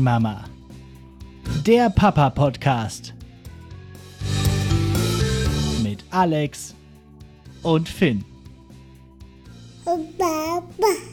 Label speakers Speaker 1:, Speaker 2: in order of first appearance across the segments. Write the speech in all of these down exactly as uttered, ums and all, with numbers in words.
Speaker 1: Mama. Der Papa-Podcast. Mit Alex und Finn.
Speaker 2: Papa.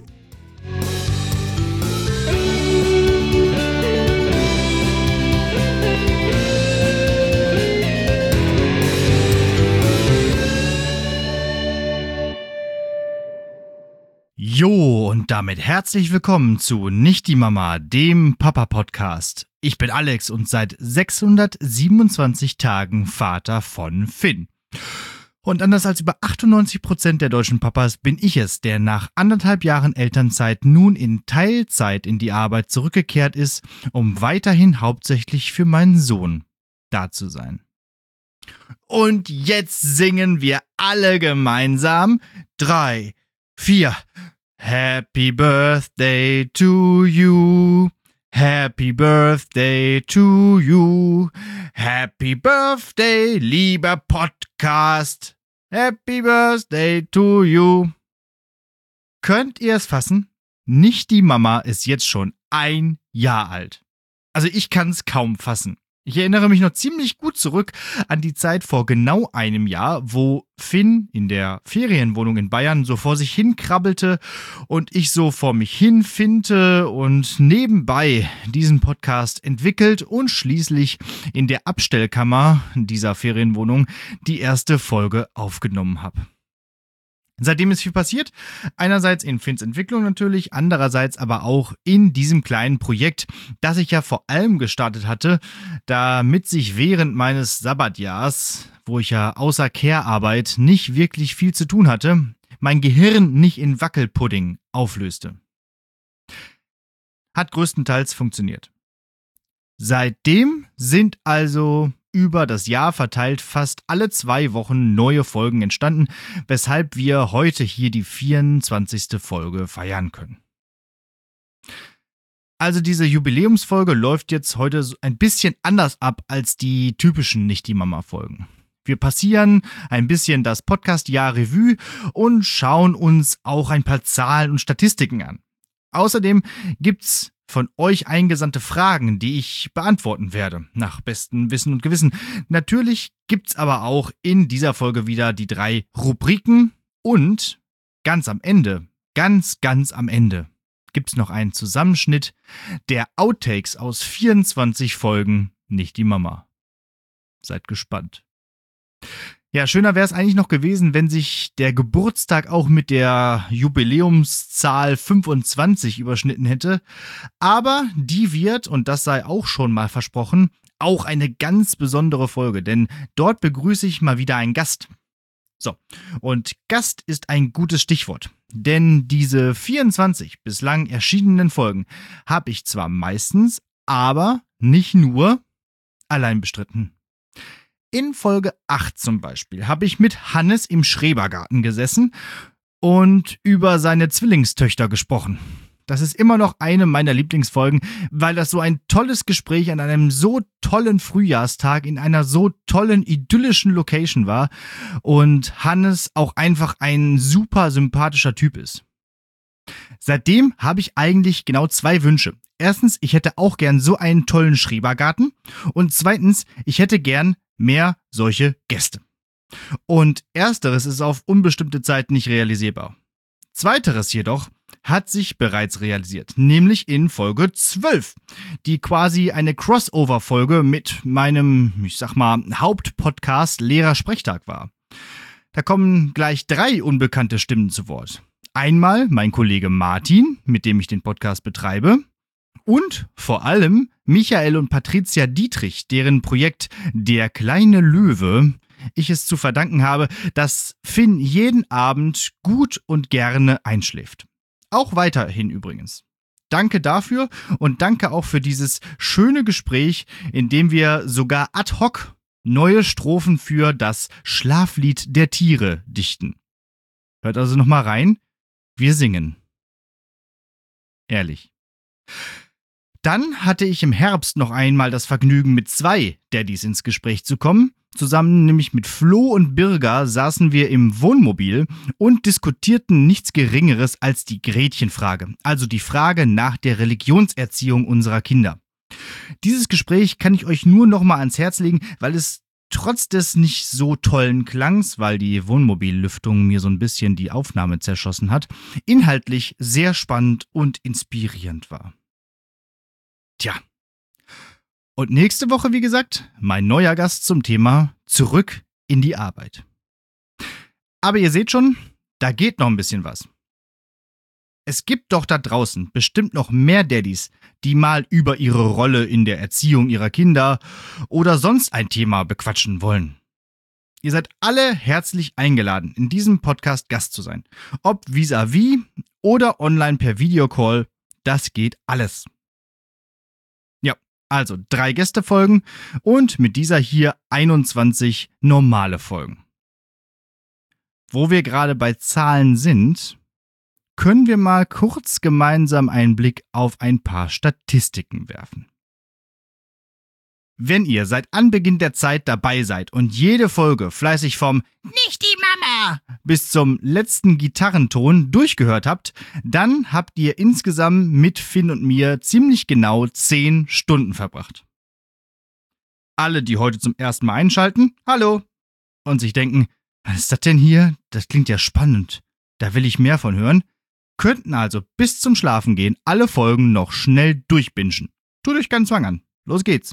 Speaker 3: Jo, und damit herzlich willkommen zu Nicht die Mama, dem Papa-Podcast. Ich bin Alex und seit sechshundertsiebenundzwanzig Tagen Vater von Finn. Und anders als über achtundneunzig Prozent der deutschen Papas bin ich es, der nach anderthalb Jahren Elternzeit nun in Teilzeit in die Arbeit zurückgekehrt ist, um weiterhin hauptsächlich für meinen Sohn da zu sein. Und jetzt singen wir alle gemeinsam drei, vier. Happy Birthday to you. Happy Birthday to you. Happy Birthday, lieber Podcast. Happy Birthday to you. Könnt ihr es fassen? Nicht die Mama ist jetzt schon ein Jahr alt. Also ich kann es kaum fassen. Ich erinnere mich noch ziemlich gut zurück an die Zeit vor genau einem Jahr, wo Finn in der Ferienwohnung in Bayern so vor sich hin krabbelte und ich so vor mich hin finte und nebenbei diesen Podcast entwickelt und schließlich in der Abstellkammer dieser Ferienwohnung die erste Folge aufgenommen habe. Seitdem ist viel passiert, einerseits in Finns Entwicklung natürlich, andererseits aber auch in diesem kleinen Projekt, das ich ja vor allem gestartet hatte, damit sich während meines Sabbatjahrs, wo ich ja außer Care-Arbeit nicht wirklich viel zu tun hatte, mein Gehirn nicht in Wackelpudding auflöste. Hat größtenteils funktioniert. Seitdem sind also über das Jahr verteilt fast alle zwei Wochen neue Folgen entstanden, weshalb wir heute hier die vierundzwanzigste Folge feiern können. Also diese Jubiläumsfolge läuft jetzt heute so ein bisschen anders ab als die typischen Nicht-die-Mama-Folgen. Wir passieren ein bisschen das Podcast-Jahr Revue und schauen uns auch ein paar Zahlen und Statistiken an. Außerdem gibt's von euch eingesandte Fragen, die ich beantworten werde, nach bestem Wissen und Gewissen. Natürlich gibt's aber auch in dieser Folge wieder die drei Rubriken und ganz am Ende, ganz, ganz am Ende, gibt's noch einen Zusammenschnitt der Outtakes aus vierundzwanzig Folgen Nicht die Mama. Seid gespannt. Ja, schöner wäre es eigentlich noch gewesen, wenn sich der Geburtstag auch mit der Jubiläumszahl fünfundzwanzig überschnitten hätte. Aber die wird, und das sei auch schon mal versprochen, auch eine ganz besondere Folge, denn dort begrüße ich mal wieder einen Gast. So, und Gast ist ein gutes Stichwort, denn diese vierundzwanzig bislang erschienenen Folgen habe ich zwar meistens, aber nicht nur allein bestritten. In Folge acht zum Beispiel habe ich mit Hannes im Schrebergarten gesessen und über seine Zwillingstöchter gesprochen. Das ist immer noch eine meiner Lieblingsfolgen, weil das so ein tolles Gespräch an einem so tollen Frühjahrstag in einer so tollen, idyllischen Location war und Hannes auch einfach ein super sympathischer Typ ist. Seitdem habe ich eigentlich genau zwei Wünsche. Erstens, ich hätte auch gern so einen tollen Schrebergarten und zweitens, ich hätte gern mehr solche Gäste. Und ersteres ist auf unbestimmte Zeit nicht realisierbar. Zweiteres jedoch hat sich bereits realisiert, nämlich in Folge zwölf, die quasi eine Crossover-Folge mit meinem, ich sag mal, Hauptpodcast Lehrer-Sprechtag war. Da kommen gleich drei unbekannte Stimmen zu Wort. Einmal mein Kollege Martin, mit dem ich den Podcast betreibe, und vor allem Michael und Patricia Dietrich, deren Projekt Der kleine Löwe ich es zu verdanken habe, dass Finn jeden Abend gut und gerne einschläft. Auch weiterhin übrigens. Danke dafür und danke auch für dieses schöne Gespräch, in dem wir sogar ad hoc neue Strophen für das Schlaflied der Tiere dichten. Hört also nochmal rein. Wir singen. Ehrlich. Dann hatte ich im Herbst noch einmal das Vergnügen, mit zwei Daddys ins Gespräch zu kommen. Zusammen nämlich mit Flo und Birger saßen wir im Wohnmobil und diskutierten nichts Geringeres als die Gretchenfrage, also die Frage nach der Religionserziehung unserer Kinder. Dieses Gespräch kann ich euch nur noch mal ans Herz legen, weil es trotz des nicht so tollen Klangs, weil die Wohnmobillüftung mir so ein bisschen die Aufnahme zerschossen hat, inhaltlich sehr spannend und inspirierend war. Tja. Und nächste Woche, wie gesagt, mein neuer Gast zum Thema Zurück in die Arbeit. Aber ihr seht schon, da geht noch ein bisschen was. Es gibt doch da draußen bestimmt noch mehr Daddys, die mal über ihre Rolle in der Erziehung ihrer Kinder oder sonst ein Thema bequatschen wollen. Ihr seid alle herzlich eingeladen, in diesem Podcast Gast zu sein. Ob vis-à-vis oder online per Videocall, das geht alles. Ja, also drei Gästefolgen und mit dieser hier einundzwanzig normale Folgen. Wo wir gerade bei Zahlen sind, können wir mal kurz gemeinsam einen Blick auf ein paar Statistiken werfen. Wenn ihr seit Anbeginn der Zeit dabei seid und jede Folge fleißig vom Nicht die Mama bis zum letzten Gitarrenton durchgehört habt, dann habt ihr insgesamt mit Finn und mir ziemlich genau zehn Stunden verbracht. Alle, die heute zum ersten Mal einschalten, hallo, und sich denken, was ist das denn hier? Das klingt ja spannend, da will ich mehr von hören, könnten also bis zum Schlafengehen alle Folgen noch schnell durchbingen. Tut euch keinen Zwang an. Los geht's.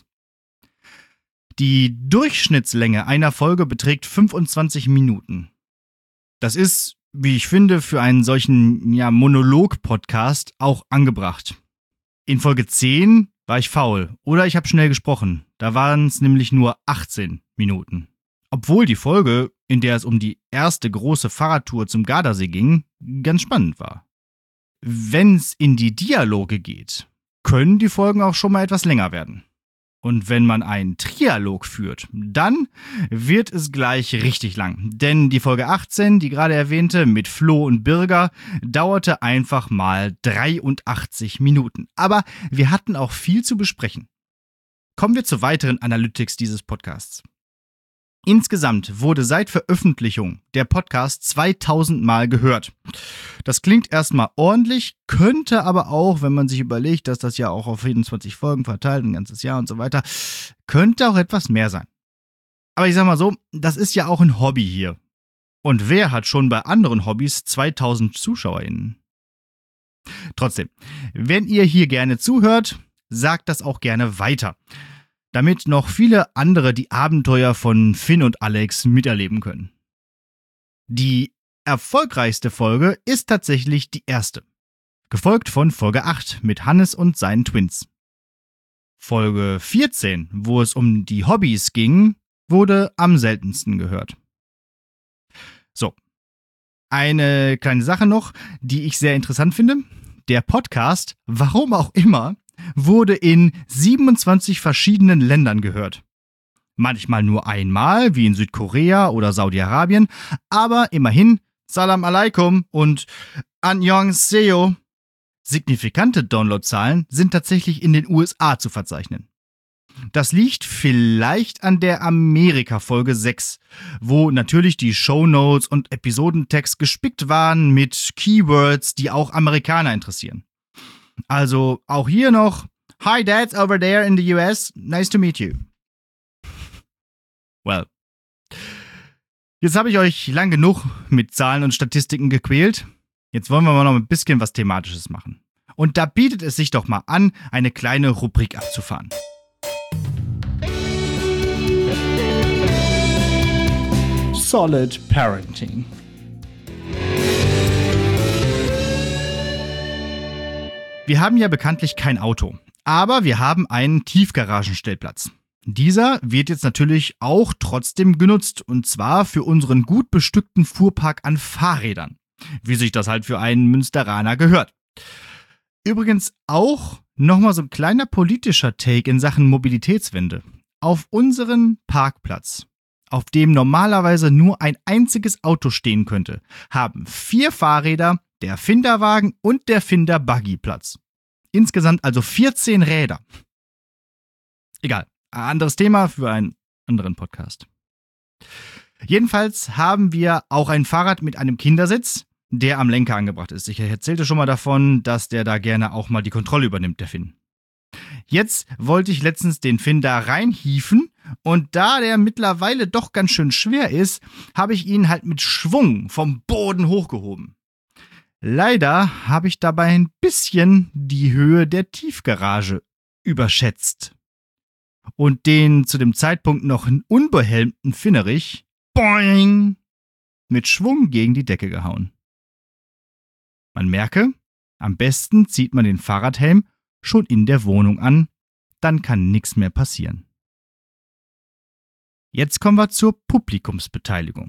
Speaker 3: Die Durchschnittslänge einer Folge beträgt fünfundzwanzig Minuten. Das ist, wie ich finde, für einen solchen ja, Monolog-Podcast auch angebracht. In Folge zehn war ich faul oder ich habe schnell gesprochen. Da waren es nämlich nur achtzehn Minuten. Obwohl die Folge, in der es um die erste große Fahrradtour zum Gardasee ging, ganz spannend war. Wenn es in die Dialoge geht, können die Folgen auch schon mal etwas länger werden. Und wenn man einen Trialog führt, dann wird es gleich richtig lang. Denn die Folge achtzehn, die gerade erwähnte, mit Flo und Birger, dauerte einfach mal dreiundachtzig Minuten. Aber wir hatten auch viel zu besprechen. Kommen wir zu weiteren Analytics dieses Podcasts. Insgesamt wurde seit Veröffentlichung der Podcast zweitausend Mal gehört. Das klingt erstmal ordentlich, könnte aber auch, wenn man sich überlegt, dass das ja auch auf vierundzwanzig Folgen verteilt, ein ganzes Jahr und so weiter, könnte auch etwas mehr sein. Aber ich sag mal so, das ist ja auch ein Hobby hier. Und wer hat schon bei anderen Hobbys zweitausend ZuschauerInnen? Trotzdem, wenn ihr hier gerne zuhört, sagt das auch gerne weiter, damit noch viele andere die Abenteuer von Finn und Alex miterleben können. Die erfolgreichste Folge ist tatsächlich die erste, gefolgt von Folge acht mit Hannes und seinen Twins. Folge vierzehn, wo es um die Hobbys ging, wurde am seltensten gehört. So, eine kleine Sache noch, die ich sehr interessant finde. Der Podcast, warum auch immer, wurde in siebenundzwanzig verschiedenen Ländern gehört. Manchmal nur einmal, wie in Südkorea oder Saudi-Arabien, aber immerhin Salam Alaikum und Annyeonghaseyo. Signifikante Downloadzahlen sind tatsächlich in den U S A zu verzeichnen. Das liegt vielleicht an der Amerika-Folge sechs, wo natürlich die Shownotes und Episodentext gespickt waren mit Keywords, die auch Amerikaner interessieren. Also auch hier noch, Hi Dads over there in the U S, nice to meet you. Well. Jetzt habe ich euch lang genug mit Zahlen und Statistiken gequält. Jetzt wollen wir mal noch ein bisschen was Thematisches machen. Und da bietet es sich doch mal an, eine kleine Rubrik abzufahren.
Speaker 1: Solid Parenting.
Speaker 3: Wir haben ja bekanntlich kein Auto, aber wir haben einen Tiefgaragenstellplatz. Dieser wird jetzt natürlich auch trotzdem genutzt, und zwar für unseren gut bestückten Fuhrpark an Fahrrädern, wie sich das halt für einen Münsteraner gehört. Übrigens auch nochmal so ein kleiner politischer Take in Sachen Mobilitätswende. Auf unseren Parkplatz, auf dem normalerweise nur ein einziges Auto stehen könnte, haben vier Fahrräder, der Finderwagen und der Finder-Buggy Platz. Insgesamt also vierzehn Räder. Egal, ein anderes Thema für einen anderen Podcast. Jedenfalls haben wir auch ein Fahrrad mit einem Kindersitz, der am Lenker angebracht ist. Ich erzählte schon mal davon, dass der da gerne auch mal die Kontrolle übernimmt, der Finn. Jetzt wollte ich letztens den Finn da reinhieven und da der mittlerweile doch ganz schön schwer ist, habe ich ihn halt mit Schwung vom Boden hochgehoben. Leider habe ich dabei ein bisschen die Höhe der Tiefgarage überschätzt und den zu dem Zeitpunkt noch unbehelmten Finnerich boing, mit Schwung gegen die Decke gehauen. Man merke, am besten zieht man den Fahrradhelm schon in der Wohnung an, dann kann nichts mehr passieren. Jetzt kommen wir zur Publikumsbeteiligung.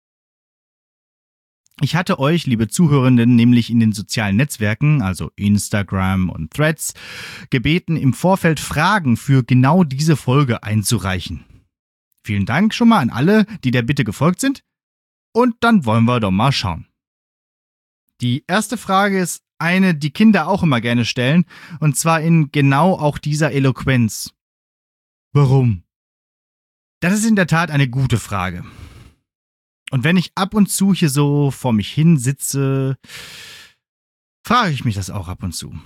Speaker 3: Ich hatte euch, liebe Zuhörenden, nämlich in den sozialen Netzwerken, also Instagram und Threads, gebeten, im Vorfeld Fragen für genau diese Folge einzureichen. Vielen Dank schon mal an alle, die der Bitte gefolgt sind. Und dann wollen wir doch mal schauen. Die erste Frage ist eine, die Kinder auch immer gerne stellen, und zwar in genau auch dieser Eloquenz. Warum? Das ist in der Tat eine gute Frage. Und wenn ich ab und zu hier so vor mich hin sitze, frage ich mich das auch ab und zu.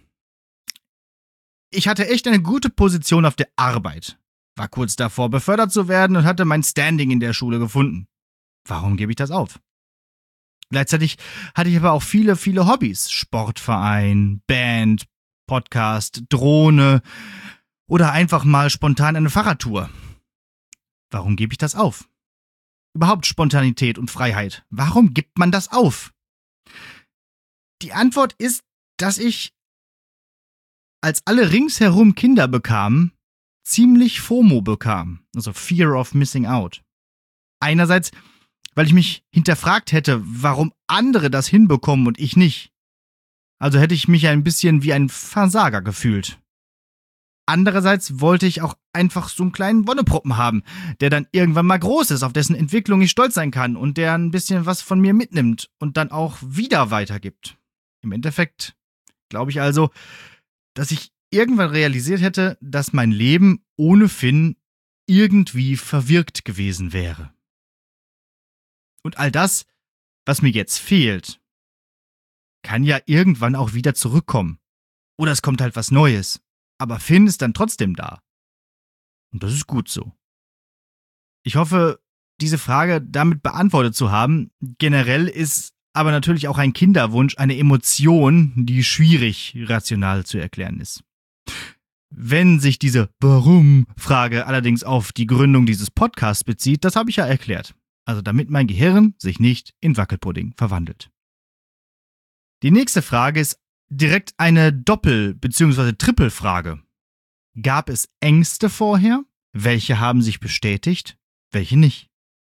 Speaker 3: Ich hatte echt eine gute Position auf der Arbeit, war kurz davor, befördert zu werden und hatte mein Standing in der Schule gefunden. Warum gebe ich das auf? Gleichzeitig hatte ich aber auch viele, viele Hobbys. Sportverein, Band, Podcast, Drohne oder einfach mal spontan eine Fahrradtour. Warum gebe ich das auf? Überhaupt Spontanität und Freiheit. Warum gibt man das auf? Die Antwort ist, dass ich, als alle ringsherum Kinder bekamen, ziemlich FOMO bekam, also Fear of Missing Out. Einerseits, weil ich mich hinterfragt hätte, warum andere das hinbekommen und ich nicht. Also hätte ich mich ein bisschen wie ein Versager gefühlt. Andererseits wollte ich auch einfach so einen kleinen Wonneproppen haben, der dann irgendwann mal groß ist, auf dessen Entwicklung ich stolz sein kann und der ein bisschen was von mir mitnimmt und dann auch wieder weitergibt. Im Endeffekt glaube ich also, dass ich irgendwann realisiert hätte, dass mein Leben ohne Finn irgendwie verwirkt gewesen wäre. Und all das, was mir jetzt fehlt, kann ja irgendwann auch wieder zurückkommen. Oder es kommt halt was Neues. Aber Finn ist dann trotzdem da. Und das ist gut so. Ich hoffe, diese Frage damit beantwortet zu haben. Generell ist aber natürlich auch ein Kinderwunsch eine Emotion, die schwierig rational zu erklären ist. Wenn sich diese Warum-Frage allerdings auf die Gründung dieses Podcasts bezieht, das habe ich ja erklärt. Also damit mein Gehirn sich nicht in Wackelpudding verwandelt. Die nächste Frage ist direkt eine Doppel- bzw. Trippelfrage. Gab es Ängste vorher? Welche haben sich bestätigt? Welche nicht?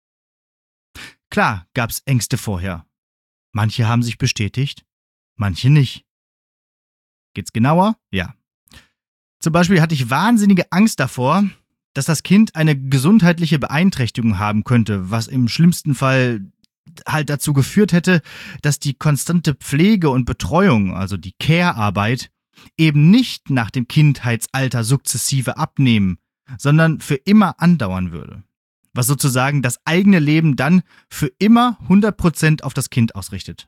Speaker 3: Klar gab es Ängste vorher. Manche haben sich bestätigt, manche nicht. Geht's genauer? Ja. Zum Beispiel hatte ich wahnsinnige Angst davor, dass das Kind eine gesundheitliche Beeinträchtigung haben könnte, was im schlimmsten Fall halt dazu geführt hätte, dass die konstante Pflege und Betreuung, also die Care-Arbeit, eben nicht nach dem Kindheitsalter sukzessive abnehmen, sondern für immer andauern würde. Was sozusagen das eigene Leben dann für immer hundert Prozent auf das Kind ausrichtet.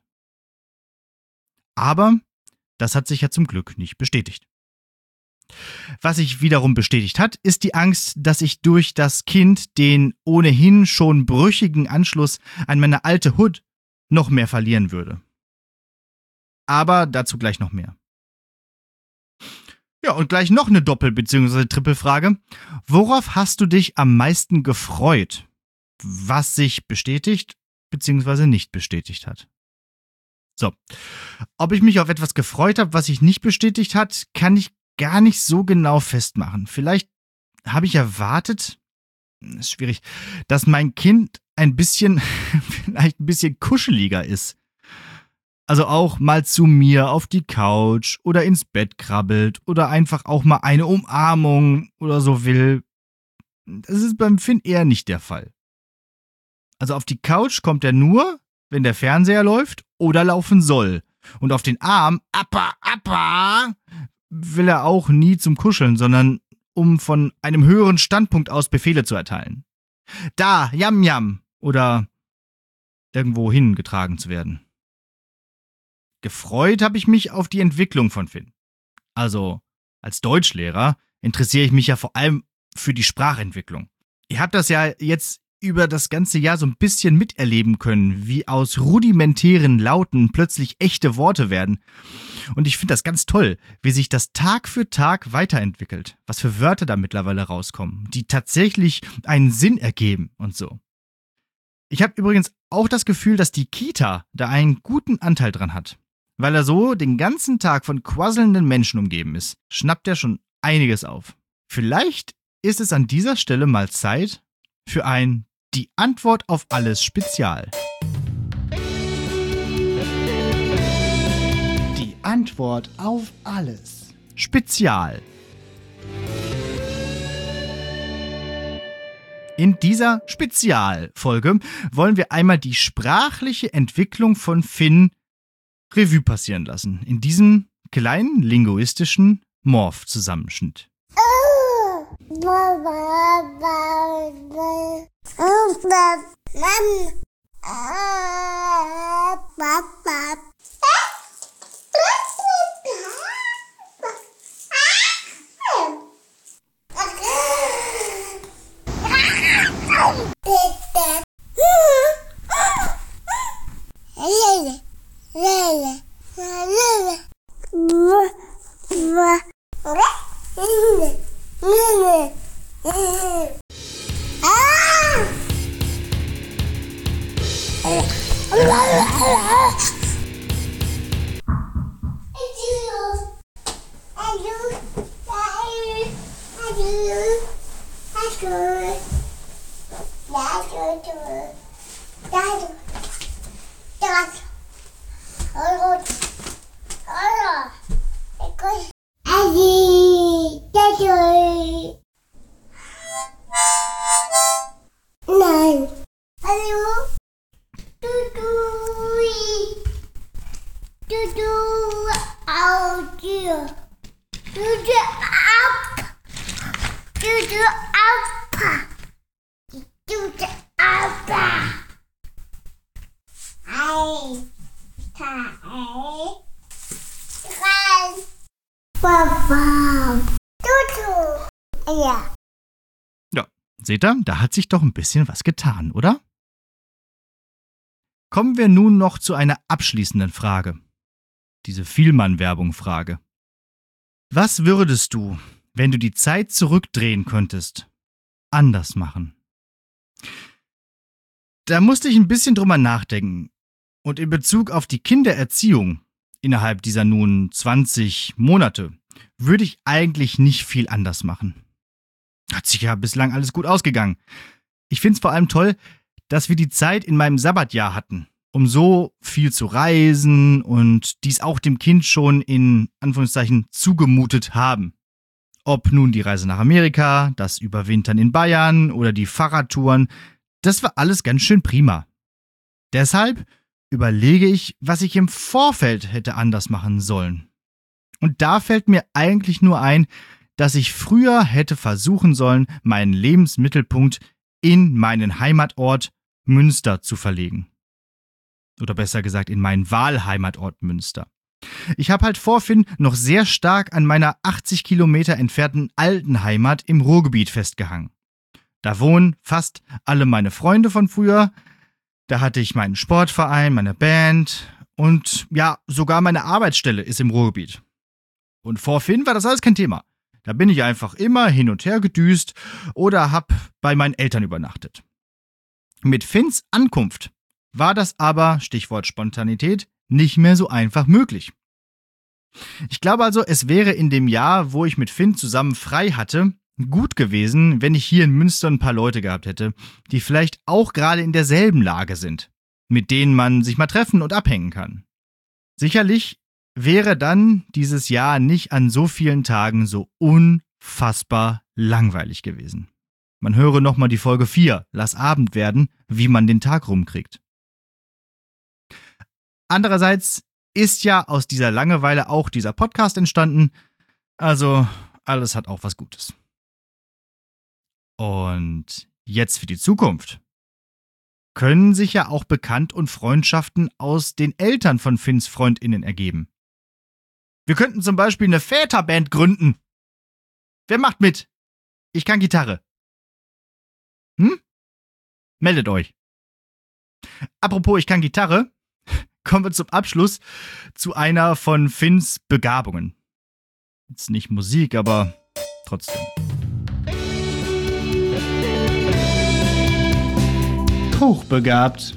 Speaker 3: Aber das hat sich ja zum Glück nicht bestätigt. Was sich wiederum bestätigt hat, ist die Angst, dass ich durch das Kind den ohnehin schon brüchigen Anschluss an meine alte Hood noch mehr verlieren würde. Aber dazu gleich noch mehr. Ja, und gleich noch eine Doppel- bzw. Trippelfrage. Worauf hast du dich am meisten gefreut, was sich bestätigt bzw. nicht bestätigt hat? So, ob ich mich auf etwas gefreut habe, was sich nicht bestätigt hat, kann ich gar nicht so genau festmachen. Vielleicht habe ich erwartet, ist schwierig, dass mein Kind ein bisschen, vielleicht ein bisschen kuscheliger ist. Also auch mal zu mir auf die Couch oder ins Bett krabbelt oder einfach auch mal eine Umarmung oder so will. Das ist beim Finn eher nicht der Fall. Also auf die Couch kommt er nur, wenn der Fernseher läuft oder laufen soll. Und auf den Arm, Appa, Appa, will er auch nie zum Kuscheln, sondern um von einem höheren Standpunkt aus Befehle zu erteilen. Da, Yam Yam oder irgendwo hingetragen zu werden. Gefreut habe ich mich auf die Entwicklung von Finn. Also Als Deutschlehrer interessiere ich mich ja vor allem für die Sprachentwicklung. Ihr habt das ja jetzt über das ganze Jahr so ein bisschen miterleben können, wie aus rudimentären Lauten plötzlich echte Worte werden. Und ich finde das ganz toll, wie sich das Tag für Tag weiterentwickelt. Was für Wörter da mittlerweile rauskommen, die tatsächlich einen Sinn ergeben und so. Ich habe übrigens auch das Gefühl, dass die Kita da einen guten Anteil dran hat. Weil er so den ganzen Tag von quasselnden Menschen umgeben ist, schnappt er schon einiges auf. Vielleicht ist es an dieser Stelle mal Zeit für ein Die Antwort auf alles Spezial.
Speaker 1: Die Antwort auf alles.
Speaker 3: Spezial. In dieser Spezialfolge wollen wir einmal die sprachliche Entwicklung von Finn Revue passieren lassen. In diesem kleinen linguistischen Morph-Zusammenschnitt.
Speaker 2: Nein. Hallo? Du, du, du, du, Audio. Du, du, ab. Du, du, ab. Du, du, ab. Ein, zwei, drei. Papa. Du, du. Ja.
Speaker 3: Ja, seht ihr, da hat sich doch ein bisschen was getan, oder? Kommen wir nun noch zu einer abschließenden Frage. Diese Vielmann-Werbung-Frage. Was würdest du, wenn du die Zeit zurückdrehen könntest, anders machen? Da musste ich ein bisschen drüber nachdenken. Und in Bezug auf die Kindererziehung innerhalb dieser nun zwanzig Monate würde ich eigentlich nicht viel anders machen. Hat sich ja bislang alles gut ausgegangen. Ich finde es vor allem toll, dass wir die Zeit in meinem Sabbatjahr hatten, um so viel zu reisen und dies auch dem Kind schon in Anführungszeichen zugemutet haben. Ob nun die Reise nach Amerika, das Überwintern in Bayern oder die Fahrradtouren, das war alles ganz schön prima. Deshalb überlege ich, was ich im Vorfeld hätte anders machen sollen. Und da fällt mir eigentlich nur ein, dass ich früher hätte versuchen sollen, meinen Lebensmittelpunkt in meinen Heimatort Münster zu verlegen. Oder besser gesagt, in meinen Wahlheimatort Münster. Ich habe halt vor Finn noch sehr stark an meiner achtzig Kilometer entfernten alten Heimat im Ruhrgebiet festgehangen. Da wohnen fast alle meine Freunde von früher. Da hatte ich meinen Sportverein, meine Band und ja, sogar meine Arbeitsstelle ist im Ruhrgebiet. Und vor Finn war das alles kein Thema. Da bin ich einfach immer hin und her gedüst oder hab bei meinen Eltern übernachtet. Mit Finns Ankunft war das aber, Stichwort Spontanität, nicht mehr so einfach möglich. Ich glaube also, es wäre in dem Jahr, wo ich mit Finn zusammen frei hatte, gut gewesen, wenn ich hier in Münster ein paar Leute gehabt hätte, die vielleicht auch gerade in derselben Lage sind, mit denen man sich mal treffen und abhängen kann. Sicherlich wäre dann dieses Jahr nicht an so vielen Tagen so unfassbar langweilig gewesen. Man höre nochmal die Folge vier, Lass Abend werden, wie man den Tag rumkriegt. Andererseits ist ja aus dieser Langeweile auch dieser Podcast entstanden, also alles hat auch was Gutes. Und jetzt für die Zukunft. Können sich ja auch Bekannt- und Freundschaften aus den Eltern von Finns FreundInnen ergeben. Wir könnten zum Beispiel eine Väterband gründen. Wer macht mit? Ich kann Gitarre. Hm? Meldet euch. Apropos, ich kann Gitarre, kommen wir zum Abschluss zu einer von Finns Begabungen. Jetzt nicht Musik, aber trotzdem.
Speaker 1: Hochbegabt.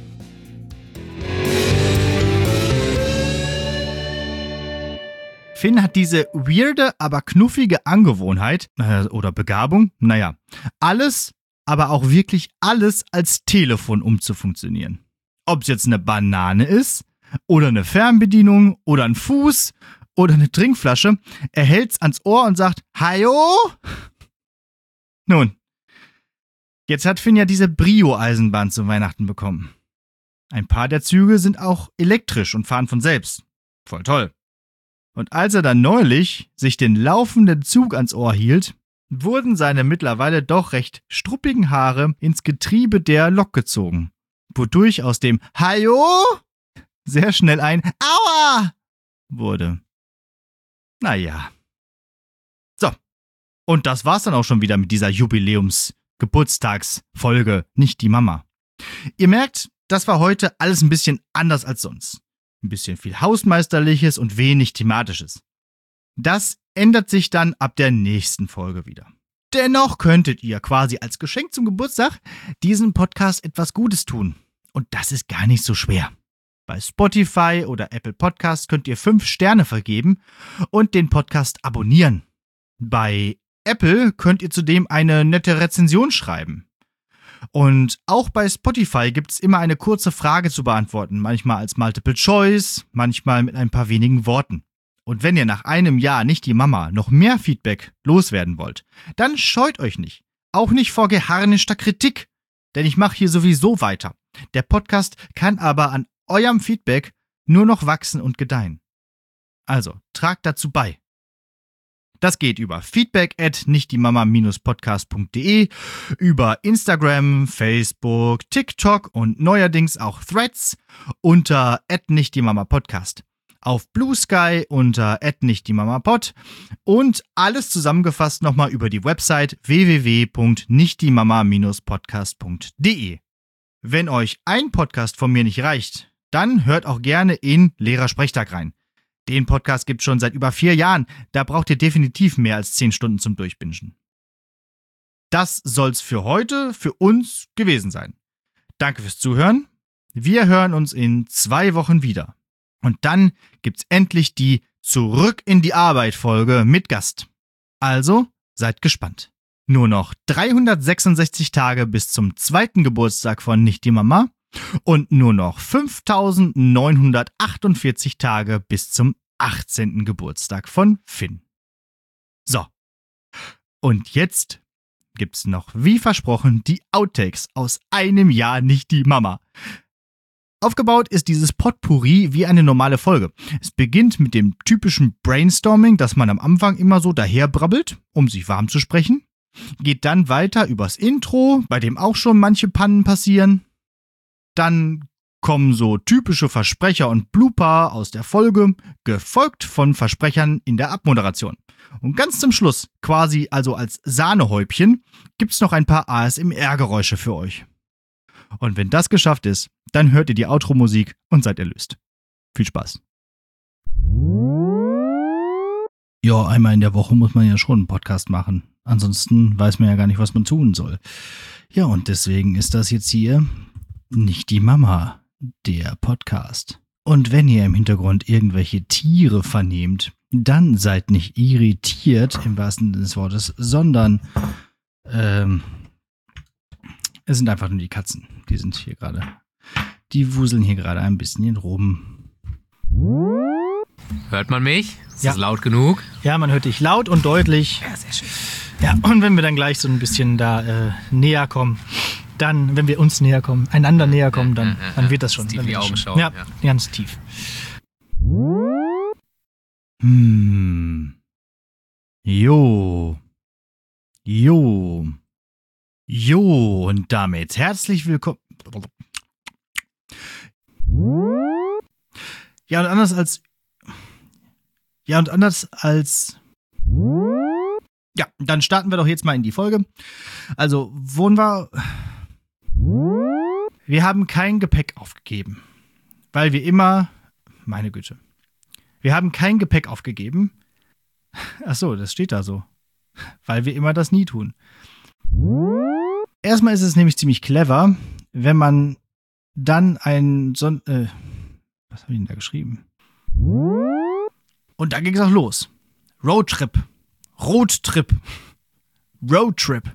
Speaker 3: Finn hat diese weirde, aber knuffige Angewohnheit, äh, oder Begabung, naja, alles, aber auch wirklich alles als Telefon umzufunktionieren. Ob es jetzt eine Banane ist, oder eine Fernbedienung, oder ein Fuß, oder eine Trinkflasche, er hält's ans Ohr und sagt, Hallo? Nun, jetzt hat Finn ja diese Brio-Eisenbahn zu Weihnachten bekommen. Ein paar der Züge sind auch elektrisch und fahren von selbst. Voll toll. Und als er dann neulich sich den laufenden Zug ans Ohr hielt, wurden seine mittlerweile doch recht struppigen Haare ins Getriebe der Lok gezogen, wodurch aus dem Hallo sehr schnell ein Aua wurde. Naja. So, und das war's dann auch schon wieder mit dieser Jubiläums-Geburtstagsfolge, nicht die Mama. Ihr merkt, das war heute alles ein bisschen anders als sonst. Ein bisschen viel Hausmeisterliches und wenig Thematisches. Das ändert sich dann ab der nächsten Folge wieder. Dennoch könntet ihr quasi als Geschenk zum Geburtstag diesem Podcast etwas Gutes tun. Und das ist gar nicht so schwer. Bei Spotify oder Apple Podcast könnt ihr fünf Sterne vergeben und den Podcast abonnieren. Bei Apple könnt ihr zudem eine nette Rezension schreiben. Und auch bei Spotify gibt es immer eine kurze Frage zu beantworten, manchmal als Multiple Choice, manchmal mit ein paar wenigen Worten. Und wenn ihr nach einem Jahr nicht die Mama noch mehr Feedback loswerden wollt, dann scheut euch nicht. Auch nicht vor geharnischter Kritik, denn ich mache hier sowieso weiter. Der Podcast kann aber an eurem Feedback nur noch wachsen und gedeihen. Also, tragt dazu bei. Das geht über feedback at nichtdiemama-podcast punkt de, über Instagram, Facebook, TikTok und neuerdings auch Threads unter at nichtdiemama-podcast, auf Blue Sky unter at nichtdiemama-pod und alles zusammengefasst nochmal über die Website w w w punkt nichtdiemama-podcast punkt de. Wenn euch ein Podcast von mir nicht reicht, dann hört auch gerne in Lehrersprechtag rein. Den Podcast gibt's schon seit über vier Jahren. Da braucht ihr definitiv mehr als zehn Stunden zum Durchbingen. Das soll's für heute, für uns gewesen sein. Danke fürs Zuhören. Wir hören uns in zwei Wochen wieder. Und dann gibt's endlich die Zurück in die Arbeit-Folge mit Gast. Also, seid gespannt. Nur noch dreihundertsechsundsechzig Tage bis zum zweiten Geburtstag von Nicht die Mama. Und nur noch fünftausendneunhundertachtundvierzig Tage bis zum achtzehnten Geburtstag von Finn. So. Und jetzt gibt's noch, wie versprochen, die Outtakes aus einem Jahr Nicht die Mama. Aufgebaut ist dieses Potpourri wie eine normale Folge. Es beginnt mit dem typischen Brainstorming, das man am Anfang immer so daherbrabbelt, um sich warm zu sprechen. Geht dann weiter übers Intro, bei dem auch schon manche Pannen passieren. Dann kommen so typische Versprecher und Blooper aus der Folge, gefolgt von Versprechern in der Abmoderation. Und ganz zum Schluss, quasi also als Sahnehäubchen, gibt's noch ein paar A S M R-Geräusche für euch. Und wenn das geschafft ist, dann hört ihr die Outro-Musik und seid erlöst. Viel Spaß. Ja, einmal in der Woche muss man ja schon einen Podcast machen. Ansonsten weiß man ja gar nicht, was man tun soll. Ja, und deswegen ist das jetzt hier Nicht die Mama, der Podcast. Und wenn ihr im Hintergrund irgendwelche Tiere vernehmt, dann seid nicht irritiert, im wahrsten Sinne des Wortes, sondern ähm, es sind einfach nur die Katzen. Die sind hier gerade, die wuseln hier gerade ein bisschen rum.
Speaker 4: Hört man mich? Ist
Speaker 3: Ja.
Speaker 4: das laut genug?
Speaker 3: Ja, man hört dich laut und deutlich.
Speaker 4: Ja, sehr schön.
Speaker 3: Ja, und wenn wir dann gleich so ein bisschen da äh, näher kommen, dann, wenn wir uns näher kommen, einander näher kommen, dann,
Speaker 4: Ja, ja, ja,
Speaker 3: dann wird das schon.
Speaker 4: tief
Speaker 3: Dann
Speaker 4: in die
Speaker 3: wird das
Speaker 4: Augen
Speaker 3: schon.
Speaker 4: schauen,
Speaker 3: Ja,
Speaker 4: ja.
Speaker 3: ganz tief. Hm. Jo. Jo. Jo. Und damit herzlich willkommen. Ja, und anders als. Ja, und anders als. Ja, dann starten wir doch jetzt mal in die Folge. Also, wohnen wir... Wir haben kein Gepäck aufgegeben, weil wir immer... Meine Güte. Wir haben kein Gepäck aufgegeben. Ach so, das steht da so. Weil wir immer das nie tun. Erstmal ist es nämlich ziemlich clever, wenn man dann ein... Son- äh, was habe ich denn da geschrieben? Und da ging es auch los. Roadtrip. Roadtrip. Roadtrip.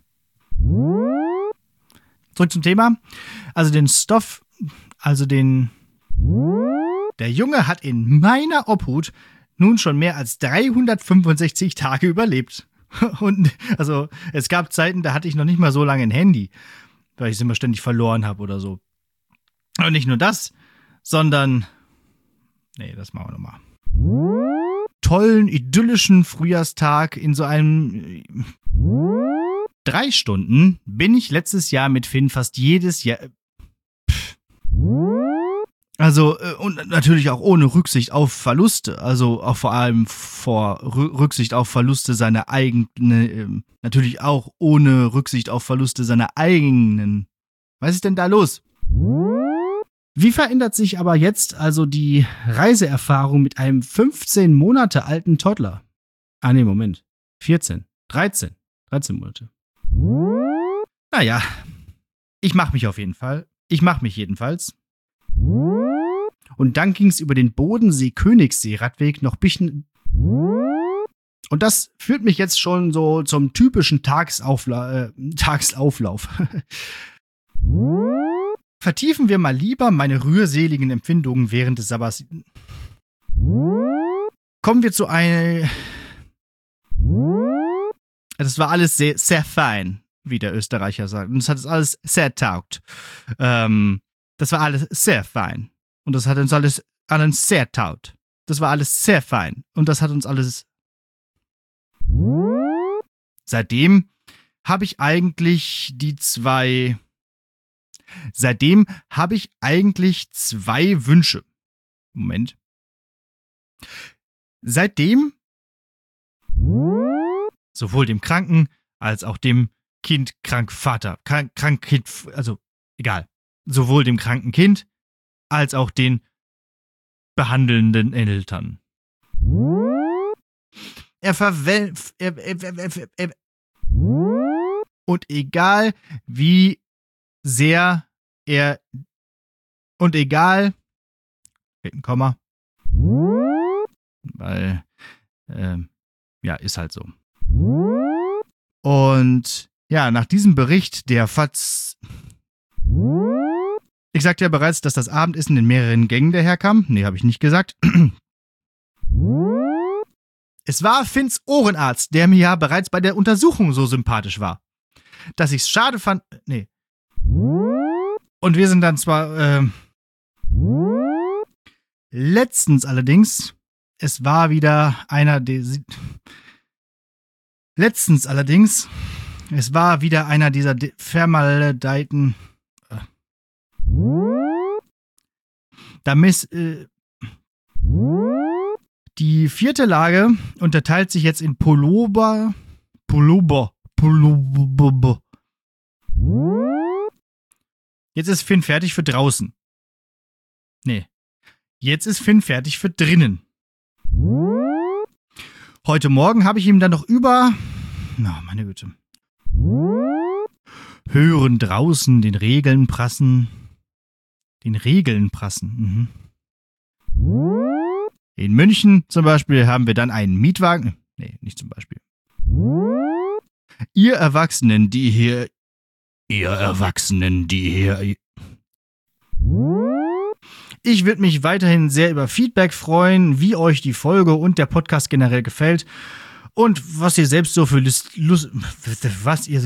Speaker 3: Zurück zum Thema. Also den Stoff, also den... Der Junge hat in meiner Obhut nun schon mehr als dreihundertfünfundsechzig Tage überlebt. Und also es gab Zeiten, da hatte ich noch nicht mal so lange ein Handy, weil ich es immer ständig verloren habe oder so. Und nicht nur das, sondern... Nee, das machen wir nochmal. Tollen, idyllischen Frühjahrstag in so einem... Drei Stunden bin ich letztes Jahr mit Finn fast jedes Jahr... Pff. Also, und natürlich auch ohne Rücksicht auf Verluste. Also auch vor allem vor Rücksicht auf Verluste seiner eigenen... Natürlich auch ohne Rücksicht auf Verluste seiner eigenen... Was ist denn da los? Wie verändert sich aber jetzt also die Reiseerfahrung mit einem fünfzehn Monate alten Toddler? Ah, nee, Moment. vierzehn, dreizehn, dreizehn Monate. Naja, ich mach mich auf jeden Fall. Ich mach mich jedenfalls. Und dann ging's über den Bodensee-Königssee-Radweg noch bisschen... Und das führt mich jetzt schon so zum typischen Tagsaufla- äh, Tagsauflauf. Vertiefen wir mal lieber meine rührseligen Empfindungen während des Sabbats. Kommen wir zu einer... Das war alles sehr, sehr fein, wie der Österreicher sagt. Und das hat uns alles sehr taugt. Ähm, das war alles sehr fein. Und das hat uns alles allen sehr taugt. Das war alles sehr fein. Und das hat uns alles... Seitdem habe ich eigentlich die zwei... Seitdem habe ich eigentlich zwei Wünsche. Moment. Seitdem sowohl dem Kranken als auch dem Kind krank Vater, krank, krank Kind, also egal. Sowohl dem kranken Kind als auch den behandelnden Eltern. Er verwel... Er, er, er, er, er, und egal wie sehr er und egal fehlt ein Komma, weil äh, ja, ist halt so. Und ja, nach diesem Bericht der Fatz... Ich sagte ja bereits, dass das Abendessen in mehreren Gängen daherkam. Nee, habe ich nicht gesagt. Es war Finns Ohrenarzt, der mir ja bereits bei der Untersuchung so sympathisch war. Dass ich's schade fand... Nee. Und wir sind dann zwar... Äh, letztens allerdings... Es war wieder einer der... Letztens allerdings... Es war wieder einer dieser de- vermaledeiten... Äh, da miss... Äh, die vierte Lage unterteilt sich jetzt in Pullover... Pullover... Pullover... Jetzt ist Finn fertig für draußen. Nee. Jetzt ist Finn fertig für drinnen. Heute Morgen habe ich ihm dann noch über... Na, oh, meine Güte. Hören draußen den Regeln prassen. Den Regeln prassen. Mhm. In München zum Beispiel haben wir dann einen Mietwagen. Nee, nicht zum Beispiel. Ihr Erwachsenen, die hier... Ihr Erwachsenen, die hier... Ich würde mich weiterhin sehr über Feedback freuen, wie euch die Folge und der Podcast generell gefällt und was ihr selbst so für Lust... Lust was ihr...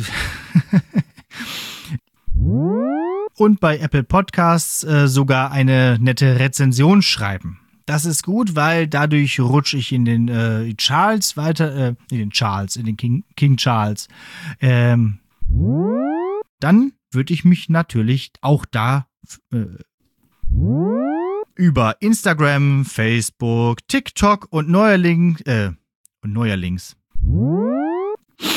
Speaker 3: und bei Apple Podcasts äh, sogar eine nette Rezension schreiben. Das ist gut, weil dadurch rutsche ich in den äh, Charles weiter... Äh, in den Charles, in den King, King Charles. Ähm... Dann würde ich mich natürlich auch da äh, über Instagram, Facebook, TikTok und neuerling, äh, und neuerlings